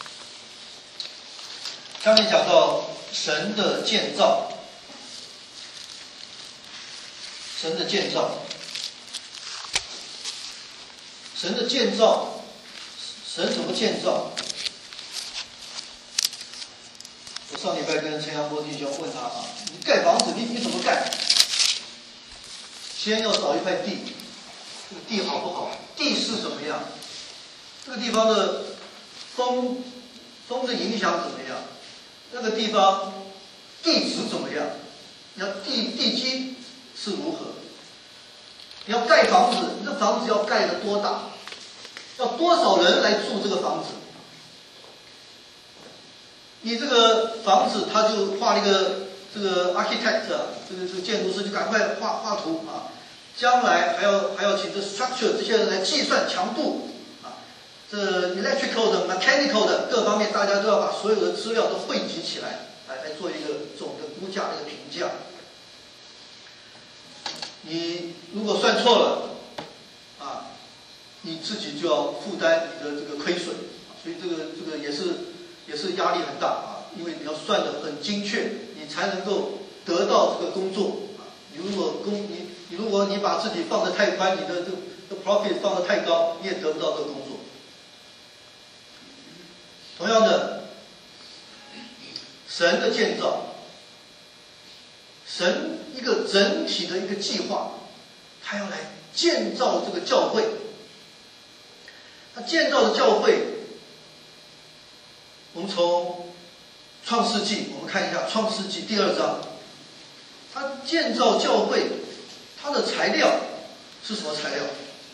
下面讲到神的建造，神的建造，神的建造，神怎么建造？我上礼拜跟陈阳波弟兄问他啊，你盖房子你你怎么盖？先要找一块地，这个地好不好？地势怎么样？ 这个地方的风风的影响怎么样？那个地方地质怎么样？你要地地基是如何？你要盖房子，你这房子要盖得多大？要多少人来住这个房子？你这个房子，他就画了一个这个 architect， 这个这个建筑师就赶快画画图啊。将来还要还要请这 structure 这些人来计算强度啊，这 electrical 的 mechanical 的各方面，大家都要把所有的资料都汇集起来，来来做一个总的估价一个评价。你如果算错了啊，你自己就要负担你的这个亏损，所以这个这个也是也是压力很大啊，因为你要算得很精确，你才能够得到这个工作啊。你如果工你你如果你把自己放得太宽，你的这个 profit 放得太高，你也得不到这个工作。同样的，神的建造，神一个整体的一个计划，他要来建造这个教会。他建造的教会，我们从创世纪，我们看一下创世纪第二章，他建造教会，它的材料是什么材料？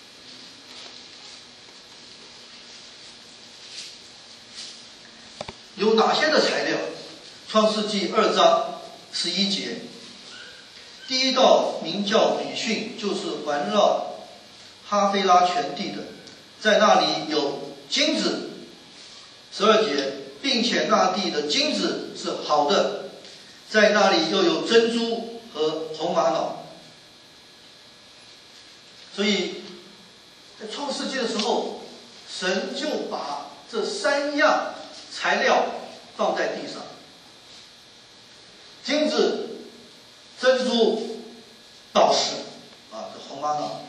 有哪些的材料？创世纪二章十一节，第一道名叫比逊，就是环绕哈菲拉全地的，在那里有金子。十二节，并且那地的金子是好的，在那里又有珍珠和红玛瑙。所以在创世纪的时候，神就把这三样材料放在地上：金子、珍珠、宝石啊，这红玛瑙。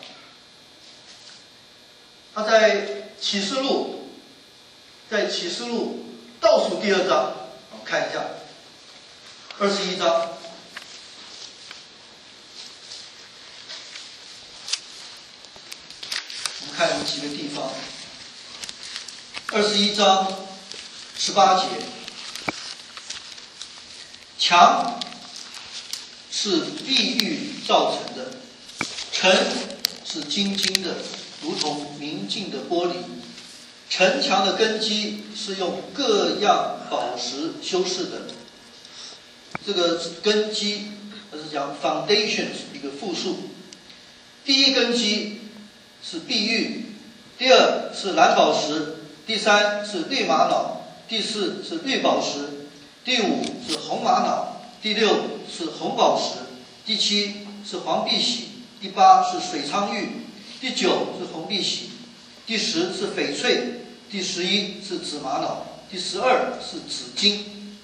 他在启示录，在启示录倒数第二章，我们看一下，二十一章。我们看几个地方，二十一章十八节，墙是碧玉造成的，城是晶晶的，如同明镜的玻璃。城墙的根基是用各样宝石修饰的。这个根基，它是讲 foundations 一个复数。第一根基是碧玉，第二是蓝宝石，第三是绿玛瑙，第四是绿宝石，第五是红玛瑙，第六是红宝石，第七是黄碧玺，第八是水苍玉，第九是红碧玺，第十是翡翠，第十一是紫玛瑙，第十二是紫金。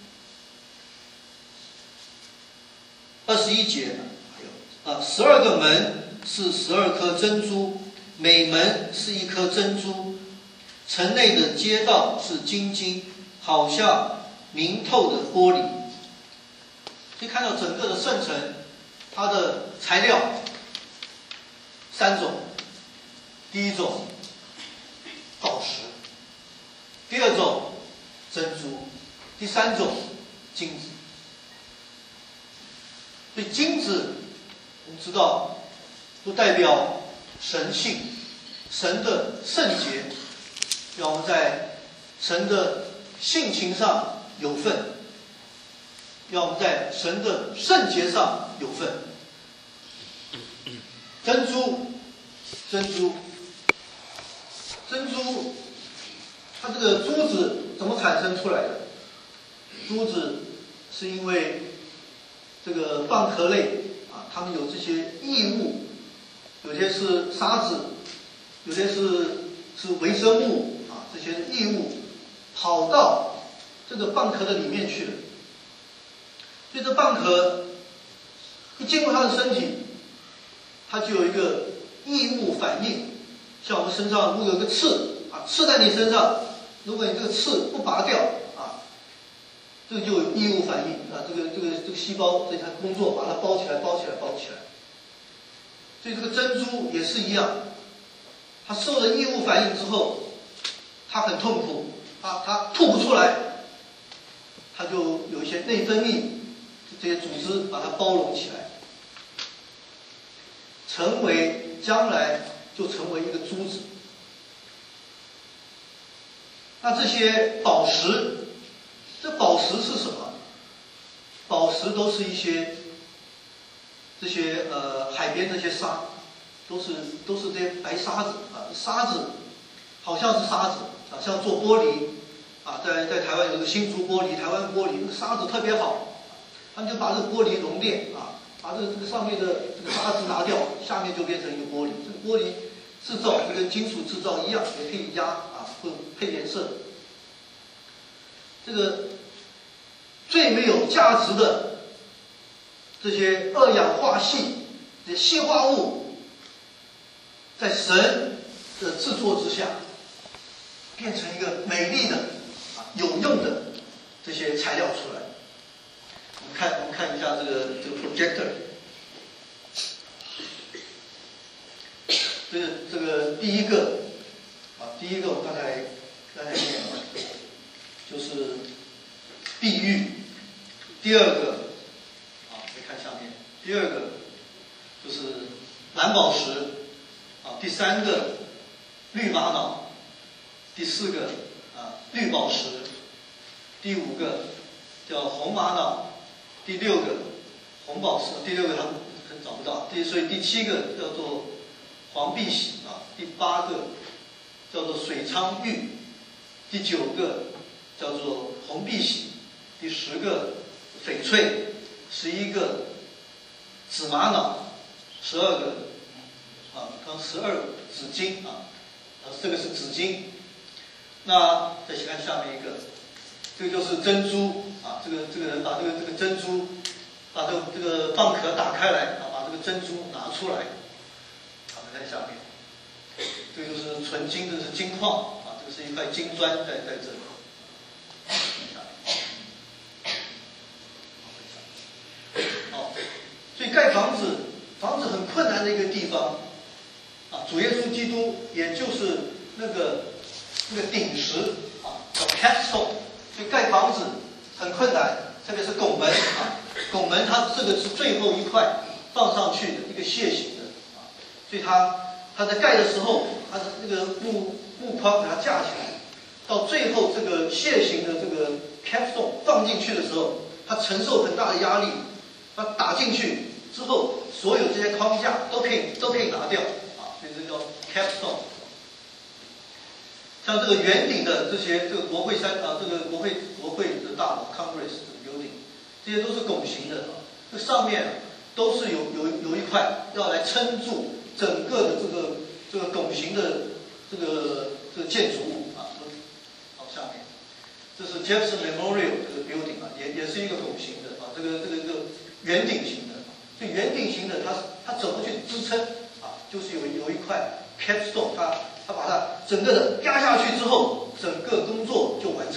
二十一节还有啊，十二个门是十二颗珍珠，每门是一颗珍珠。城内的街道是晶晶，好像明透的玻璃。可以看到整个的圣城，它的材料三种：第一种宝石，第二种珍珠，第三种金子。所以金子我们知道都代表神性，神的圣洁，让我们在神的性情上有份，让我们在神的圣洁上有份。珍珠，珍珠，珍珠，它这个珠子怎么产生出来的？珠子是因为这个蚌壳类啊，它们有这些异物，有些是沙子，有些是是微生物啊，这些异物跑到这个蚌壳的里面去了。所以这蚌壳一进入它的身体，它就有一个异物反应。像我们身上如果有个刺啊，刺在你身上，如果你这个刺不拔掉啊，这个就有异物反应啊，这个这个这个细胞在它工作，把它包起来，包起来，包起来。所以这个珍珠也是一样，它受了异物反应之后， 他很痛苦，他他吐不出来，他就有一些内分泌这些组织把它包容起来，成为将来就成为一个珠子。那这些宝石，这宝石是什么？宝石都是一些这些呃海边这些沙，都是都是这些白沙子啊，沙子好像是沙子啊，像做玻璃啊，在在台湾有个新竹玻璃、台湾玻璃，那个沙子特别好，他们就把这个玻璃熔炼啊，把这个这个上面的这个沙子拿掉，下面就变成一个玻璃。这个玻璃制造就跟金属制造一样，也可以压啊，或配颜色。这个最没有价值的这些二氧化硒、这些硒化物，在神的制作之下，变成一个美丽的、啊有用的这些材料出来。我们看，我们看一下这个这个 projector， 这个这个第一个啊，第一个我刚才刚才念了，就是碧玉。第二个啊，再看下面，第二个就是蓝宝石啊，第三个绿玛瑙，第四个啊绿宝石，第五个叫红玛瑙，第六个红宝石，第六个他们找不到，第所以第七个叫做黄碧玺啊，第八个叫做水苍玉，第九个叫做红碧玺，第十个翡翠，十一个紫玛瑙，十二个啊，刚十二个紫金啊，啊这个是紫金。那再看下面一个，这个就是珍珠啊，这个这个人把这个这个珍珠，把这个这个蚌壳打开来啊，把这个珍珠拿出来，好，在下面，这个就是纯金，这是金矿啊，这个是一块金砖在在这里。好，所以盖房子，房子很困难的一个地方啊，主耶稣基督也就是那个那个顶石啊，叫 capstone。所以盖房子很困难，特别是拱门啊，拱门它这个是最后一块放上去的一个楔形的啊，所以它它在盖的时候，它的那个木木框给它架起来，到最后这个楔形的这个 capstone 放进去的时候，它承受很大的压力，它打进去之后，所有这些框架都可以都可以拿掉啊，所以这叫 capstone。像这个圆顶的这些这个国会山啊，这个国会国会的大楼 Congress 这个 building， 这些都是拱形的啊，这上面都是有有有一块要来撑住整个的这个这个拱形的这个这个建筑物啊，都好下面，这是 Jefferson Memorial 这个 building 啊，也也是一个拱形的啊，这个这个这个圆顶型的，所以圆顶型的它它怎么去支撑啊？就是有有一块 capstone 它。他把它整个的压下去之后，整个工作就完成。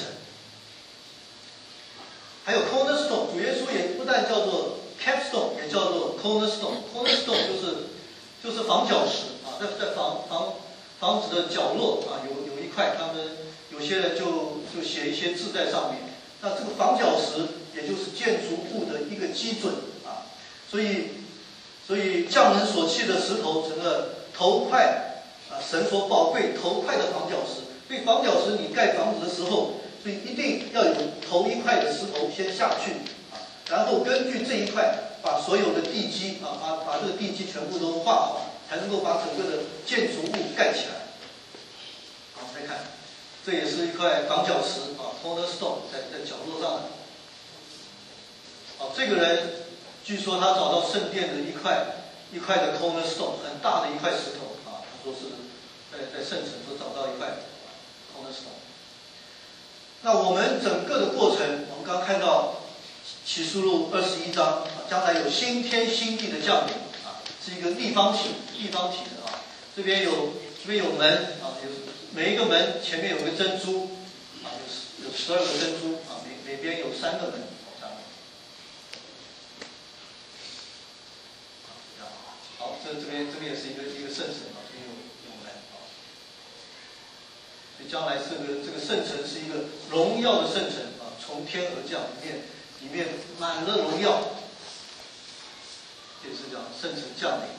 还有 cornerstone， 主耶稣也不但叫做 capstone， 也叫做 cornerstone。cornerstone 就是就是房角石啊，在在房房房子的角落啊，有有一块，他们有些人就就写一些字在上面。那这个房角石也就是建筑物的一个基准啊，所以所以匠人所砌的石头成了头块。啊，神所宝贵头块的房角石，所以房角石你盖房子的时候，所以一定要有头一块的石头先下去啊，然后根据这一块把所有的地基啊，把把这个地基全部都画好，才能够把整个的建筑物盖起来。好，再看，这也是一块房角石啊 ，cornerstone 在在角落上的。好，这个人据说他找到圣殿的一块一块的 cornerstone， 很大的一块石头。说是在在圣城所找到一块 cornerstone。那我们整个的过程，我们刚刚看到启示录二十一章啊，将来有新天新地的降临啊，是一个立方体立方体的啊。这边有这边有门啊，有每一个门前面有个珍珠啊，有有十二个珍珠啊，每每边有三个门。好，这这边这边也是一个一个圣城啊，这边有有门啊。 将来这个这个圣城是一个荣耀的圣城啊，从天而降，里面里面满了荣耀，也是讲圣城降临。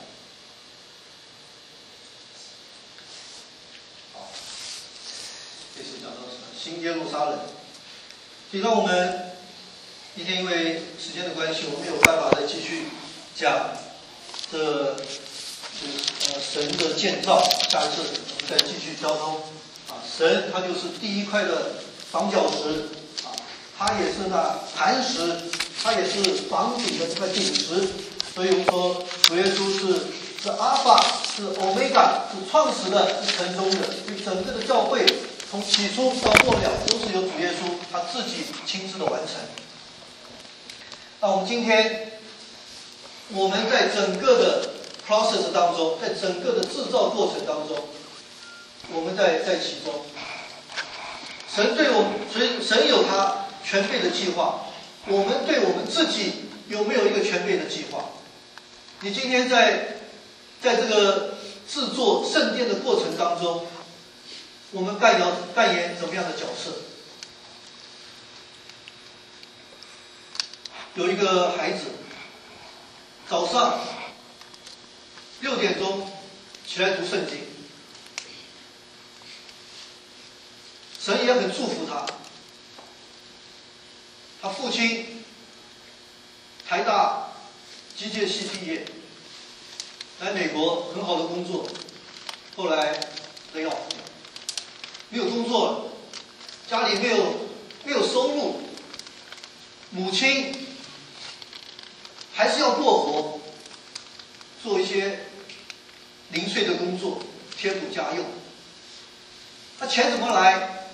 好，这是讲到什么？新耶路撒冷。所以让我们今天因为时间的关系，我没有办法再继续讲这这呃神的建造。下一次我们再继续交通啊，神他就是第一块的房角石啊，他也是那磐石，他也是房顶的这块顶石。所以我们说主耶稣是是阿法，是欧米伽，是创始的，是成终的。所以整个的教会从起初到末了，都是由主耶稣他自己亲自的完成。那我们今天，我们在整个的 process 当中，在整个的制造过程当中，我们在在其中，神对我们，所以神有他全备的计划，我们对我们自己有没有一个全备的计划？你今天在在这个制作圣殿的过程当中，我们扮演扮演怎么样的角色？有一个孩子，早上六点钟起来读圣经，神也很祝福他。他父亲台大机械系毕业，来美国很好的工作，后来lay off，没有工作了，家里没有没有收入，母亲还是要过活，做一些零碎的工作，贴补家用。那钱怎么来？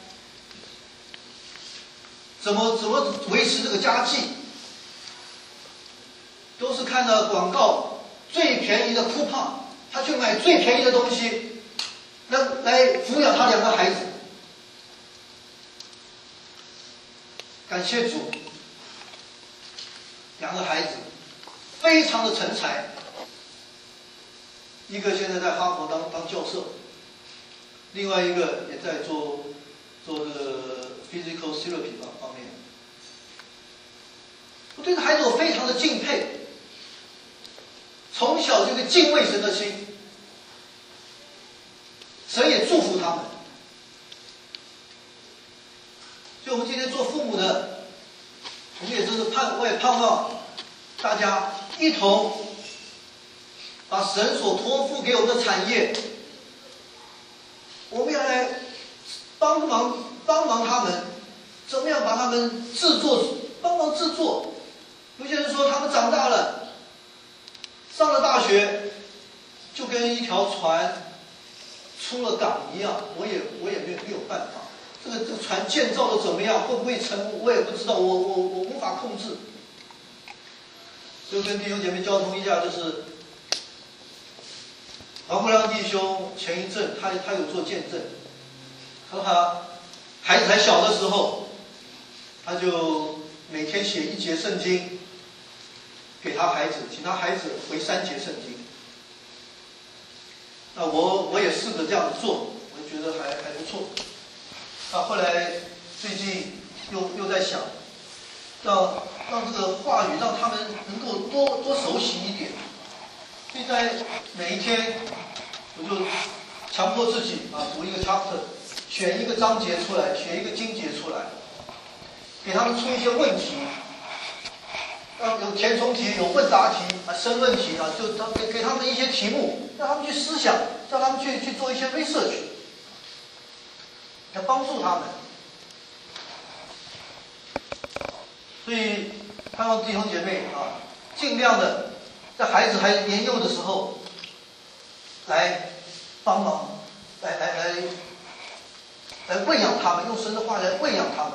怎么怎么维持这个家计？都是看到广告最便宜的coupon，他去买最便宜的东西，来来抚养他两个孩子。感谢主，两个孩子非常的成才，一个现在在哈佛当当教授，另外一个也在做做这个 physical therapy 方面。我对这孩子我非常的敬佩，从小就有敬畏神的心，神也祝福他们。所以我们今天做父母的，我们也真是盼，我也盼望大家一同把神所托付给我们的产业，我们要来帮忙帮忙他们，怎么样把他们制作，帮忙制作。有些人说他们长大了，上了大学，就跟一条船出了港一样，我也我也没有没有办法。这个这个船建造的怎么样，会不会沉，我也不知道，我我我无法控制。就跟弟兄姐妹交通一下，就是黄国亮弟兄前一阵他他有做见证，他说他孩子还小的时候，他就每天写一节圣经给他孩子，请他孩子回三节圣经。那我我也试着这样子做，我觉得还还不错。那后来最近又又在想，让让这个话语让他们能够多多熟悉一点。所以在每一天，我就强迫自己啊读一个 chapter， 选一个章节出来，选一个经节出来，给他们出一些问题。让有填充题，有问答题啊，申论题啊，就给给他们一些题目，让他们去思想，让他们去去做一些 research， 要帮助他们。所以，盼望弟兄姐妹啊，尽量的在孩子还年幼的时候，来帮忙，来来来来喂养他们，用神的话来喂养他们。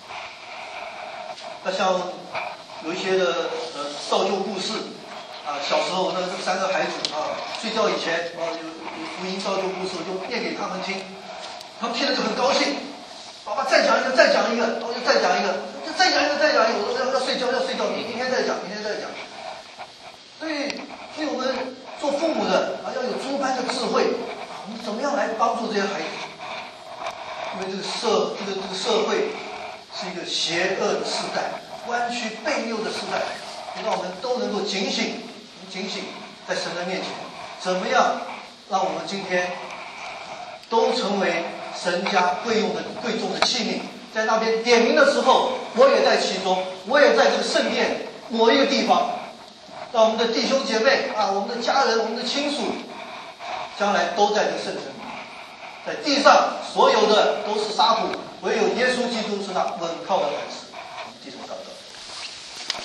那像有一些的呃造就故事啊，小时候那这三个孩子啊，睡觉以前啊有有福音造就故事，我就念给他们听，他们听了就很高兴。爸爸再讲一个，再讲一个，然后就再讲一个，就再讲一个，再讲一个。我说要要睡觉，要睡觉，明明天再讲，明天再讲。所以，所以我们做父母的啊，要有诸般的智慧啊，我们怎么样来帮助这些孩子？ 因为这个社这个这个社会是一个邪恶的时代，弯曲悖谬的时代，让我们都能够警醒，警醒在神的面前，怎么样让我们今天都成为神家贵用的贵重的器皿。在那边点名的时候，我也在其中，我也在这个圣殿某一个地方，让我们的弟兄姐妹啊，我们的家人，我们的亲属，将来都在这个圣城里。在地上所有的都是沙土，唯有耶稣基督是那稳靠的磐石。低头祷告。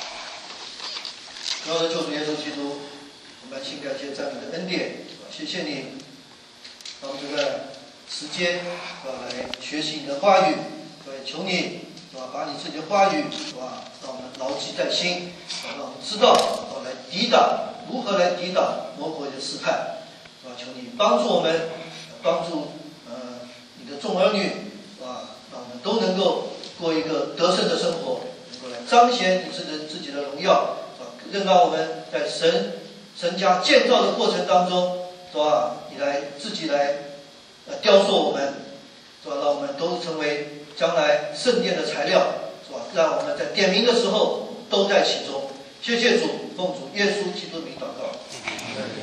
主要的救主耶稣基督，我们请感谢赞美的恩典，谢谢你，让我们这个时间啊来学习你的话语，求你是吧，把你自己的话语是吧，让我们牢记在心，让我们知道啊来抵挡，如何来抵挡魔鬼的试探，是吧？求你帮助我们，帮助呃你的众儿女，是吧？让我们都能够过一个得胜的生活，能够来彰显你自己自己的荣耀，是吧？任让我们在神神家建造的过程当中，是吧？你来自己来呃雕塑我们，是吧？让我们都成为将来圣殿的材料，是吧？让我们在点名的时候都在其中。谢谢主，奉主耶稣基督名祷告。